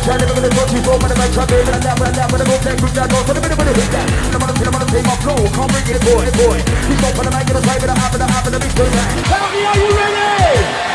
try to make it go too slow, but I'm trying to make it down, but I'm going to take that door for the minute of that. I'm gonna take my flow, come bring it, boy. Keep up on the mic, get a fight, but I'm happy to be still back. Tell me, are you ready?